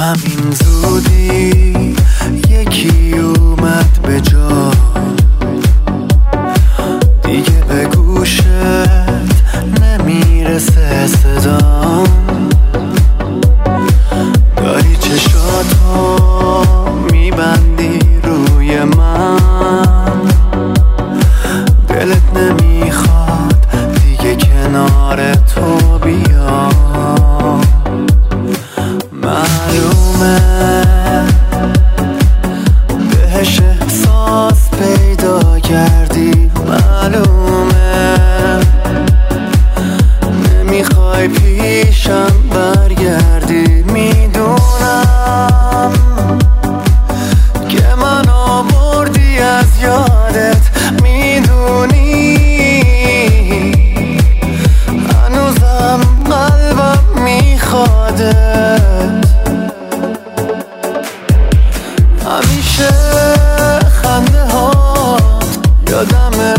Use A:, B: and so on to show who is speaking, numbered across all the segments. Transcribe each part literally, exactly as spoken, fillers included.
A: همین زودی یکی اومد به جا، دیگه به گوشت نمیرسه صدام. داری چشاتو میبندی روی من، دلت نمیخواد دیگه کنار تو بیام. معلومه بهش احساس پیدا کردی، معلومه نمیخوای پیشم برگردی. میدونم که من آوردی از یادت، میدونی هنوزم قلبم میخوادت. همیشه خنده هات یادمه،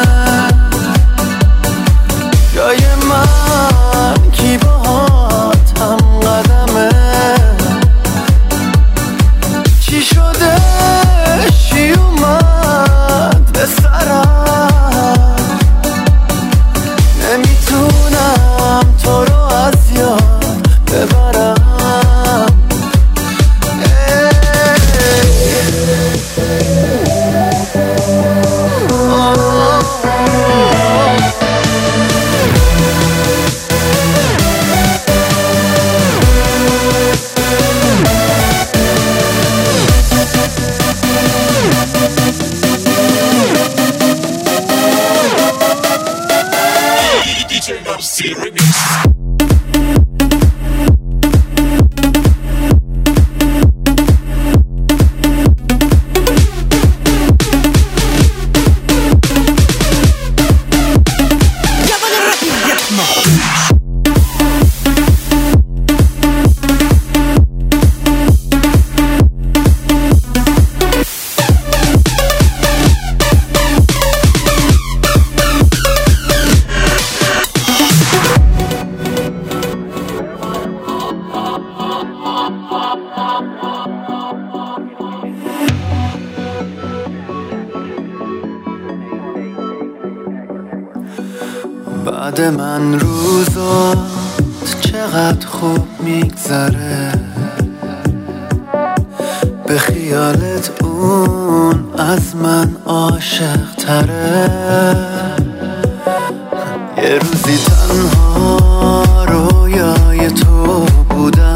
A: جای من کی باهات هم قدمه. چی شده چی اومد به سرم، نمیتونم تو رو از یاد ببرم. بعد من روزات چقدر خوب میگذره، به خیالت اون از من عاشق تره. یه روزی تنها رویای تو بودم،